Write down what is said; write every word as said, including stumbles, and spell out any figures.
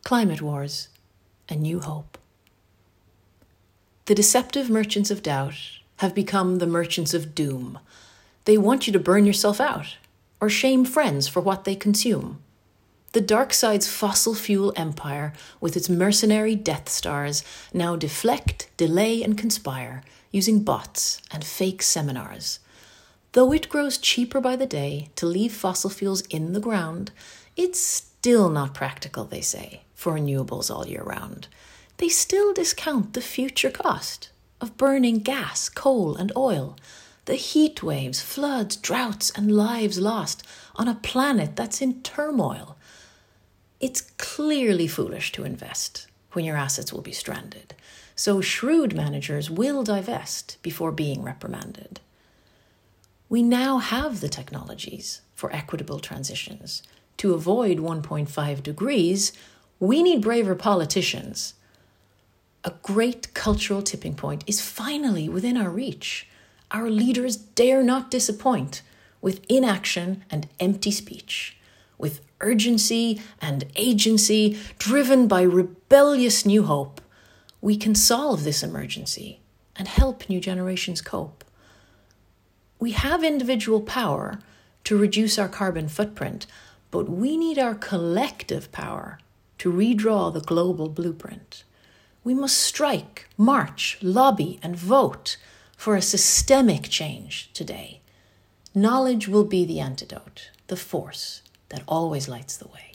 Climate Wars, A New Hope. The deceptive merchants of doubt have become the merchants of doom. They want you to burn yourself out or shame friends for what they consume. The dark side's fossil fuel empire, with its mercenary Death Stars, now deflect, delay, and conspire, using bots and fake seminars. Though it grows cheaper by the day to leave fossil fuels in the ground, it's still not practical, they say, for renewables all year round. They still discount the future cost of burning gas, coal, and oil, the heat waves, floods, droughts, and lives lost on a planet that's in turmoil. It's clearly foolish to invest when your assets will be stranded, so shrewd managers will divest before being reprimanded. We now have the technologies for equitable transitions. To avoid one point five degrees, we need braver politicians. A great cultural tipping point is finally within our reach. Our leaders dare not disappoint with inaction and empty speech, with urgency and agency driven by rebellious new hope. We can solve this emergency and help new generations cope. We have individual power to reduce our carbon footprint, but we need our collective power to redraw the global blueprint. We must strike, march, lobby, and vote for a systemic change today. Knowledge will be the antidote, the force that always lights the way.